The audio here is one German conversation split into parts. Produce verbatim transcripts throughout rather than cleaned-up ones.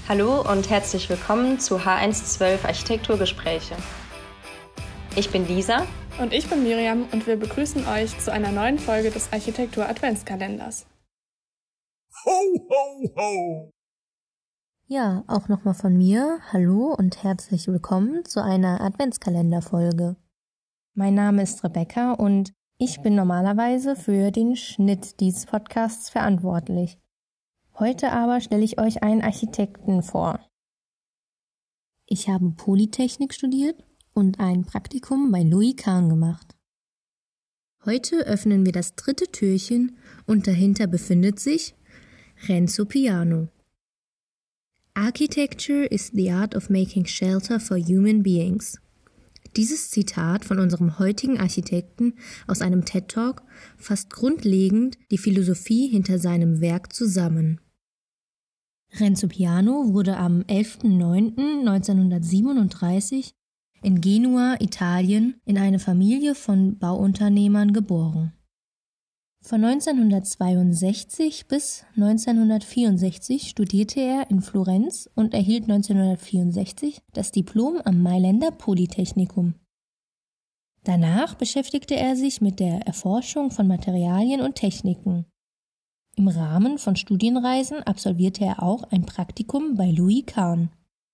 Hallo und herzlich willkommen zu H eins zwölf Architekturgespräche. Ich bin Lisa. Und ich bin Miriam und wir begrüßen euch zu einer neuen Folge des Architektur-Adventskalenders. Ho, ho, ho! Ja, auch nochmal von mir. Hallo und herzlich willkommen zu einer Adventskalenderfolge. Mein Name ist Rebecca und ich bin normalerweise für den Schnitt dieses Podcasts verantwortlich. Heute aber stelle ich euch einen Architekten vor. Ich habe Polytechnik studiert und ein Praktikum bei Louis Kahn gemacht. Heute öffnen wir das dritte Türchen und dahinter befindet sich Renzo Piano. Architecture is the art of making shelter for human beings. Dieses Zitat von unserem heutigen Architekten aus einem TED-Talk fasst grundlegend die Philosophie hinter seinem Werk zusammen. Renzo Piano wurde am elften neunten neunzehnhundertsiebenunddreißig in Genua, Italien, in eine Familie von Bauunternehmern geboren. Von neunzehnhundertzweiundsechzig bis neunzehnhundertvierundsechzig studierte er in Florenz und erhielt neunzehnhundertvierundsechzig das Diplom am Mailänder Polytechnikum. Danach beschäftigte er sich mit der Erforschung von Materialien und Techniken. Im Rahmen von Studienreisen absolvierte er auch ein Praktikum bei Louis Kahn.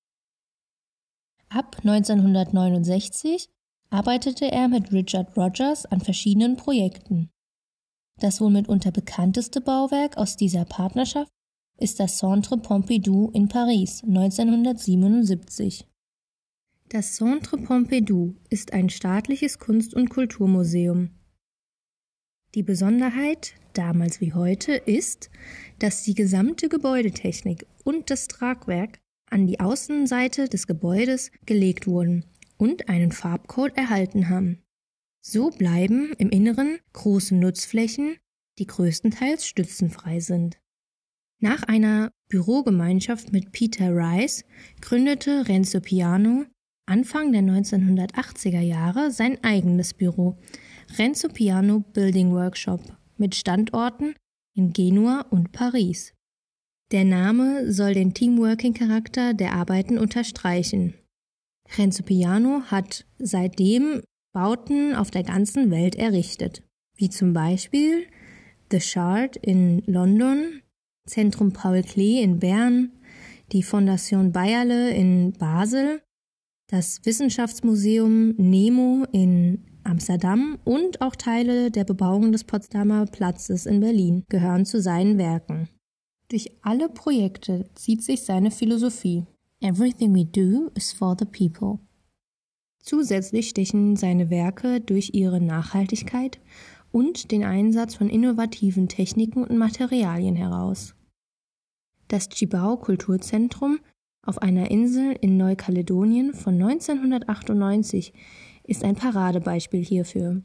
Ab neunzehnhundertneunundsechzig arbeitete er mit Richard Rogers an verschiedenen Projekten. Das wohl mitunter bekannteste Bauwerk aus dieser Partnerschaft ist das Centre Pompidou in Paris neunzehnhundertsiebenundsiebzig. Das Centre Pompidou ist ein staatliches Kunst- und Kulturmuseum. Die Besonderheit, damals wie heute, ist, dass die gesamte Gebäudetechnik und das Tragwerk an die Außenseite des Gebäudes gelegt wurden und einen Farbcode erhalten haben. So bleiben im Inneren große Nutzflächen, die größtenteils stützenfrei sind. Nach einer Bürogemeinschaft mit Peter Rice gründete Renzo Piano Anfang der neunzehnhundertachtziger Jahre sein eigenes Büro, Renzo Piano Building Workshop, mit Standorten in Genua und Paris. Der Name soll den Teamworking-Charakter der Arbeiten unterstreichen. Renzo Piano hat seitdem Bauten auf der ganzen Welt errichtet, wie zum Beispiel The Shard in London, Zentrum Paul Klee in Bern, die Fondation Bayerle in Basel, das Wissenschaftsmuseum Nemo in Amsterdam und auch Teile der Bebauung des Potsdamer Platzes in Berlin gehören zu seinen Werken. Durch alle Projekte zieht sich seine Philosophie: Everything we do is for the people. Zusätzlich stechen seine Werke durch ihre Nachhaltigkeit und den Einsatz von innovativen Techniken und Materialien heraus. Das Chibao Kulturzentrum auf einer Insel in Neukaledonien von neunzehnhundertachtundneunzig ist ein Paradebeispiel hierfür.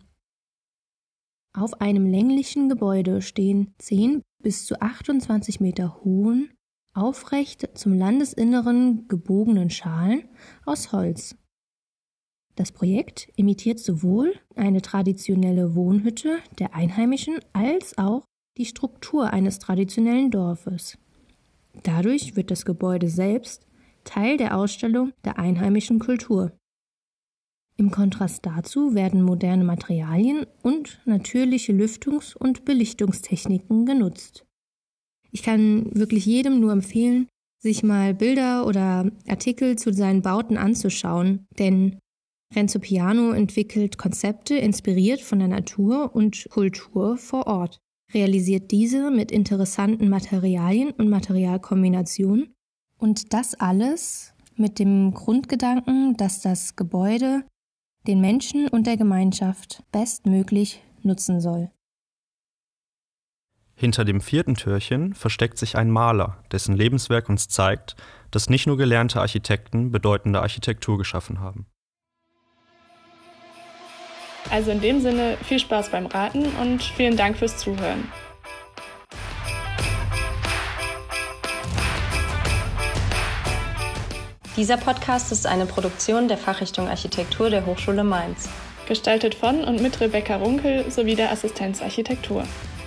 Auf einem länglichen Gebäude stehen zehn bis zu achtundzwanzig Meter hohen, aufrecht zum Landesinneren gebogenen Schalen aus Holz. Das Projekt imitiert sowohl eine traditionelle Wohnhütte der Einheimischen als auch die Struktur eines traditionellen Dorfes. Dadurch wird das Gebäude selbst Teil der Ausstellung der einheimischen Kultur. Im Kontrast dazu werden moderne Materialien und natürliche Lüftungs- und Belichtungstechniken genutzt. Ich kann wirklich jedem nur empfehlen, sich mal Bilder oder Artikel zu seinen Bauten anzuschauen, denn Renzo Piano entwickelt Konzepte inspiriert von der Natur und Kultur vor Ort, realisiert diese mit interessanten Materialien und Materialkombinationen und das alles mit dem Grundgedanken, dass das Gebäude den Menschen und der Gemeinschaft bestmöglich nutzen soll. Hinter dem vierten Türchen versteckt sich ein Maler, dessen Lebenswerk uns zeigt, dass nicht nur gelernte Architekten bedeutende Architektur geschaffen haben. Also in dem Sinne viel Spaß beim Raten und vielen Dank fürs Zuhören. Dieser Podcast ist eine Produktion der Fachrichtung Architektur der Hochschule Mainz. Gestaltet von und mit Rebecca Runkel sowie der Assistenz Architektur.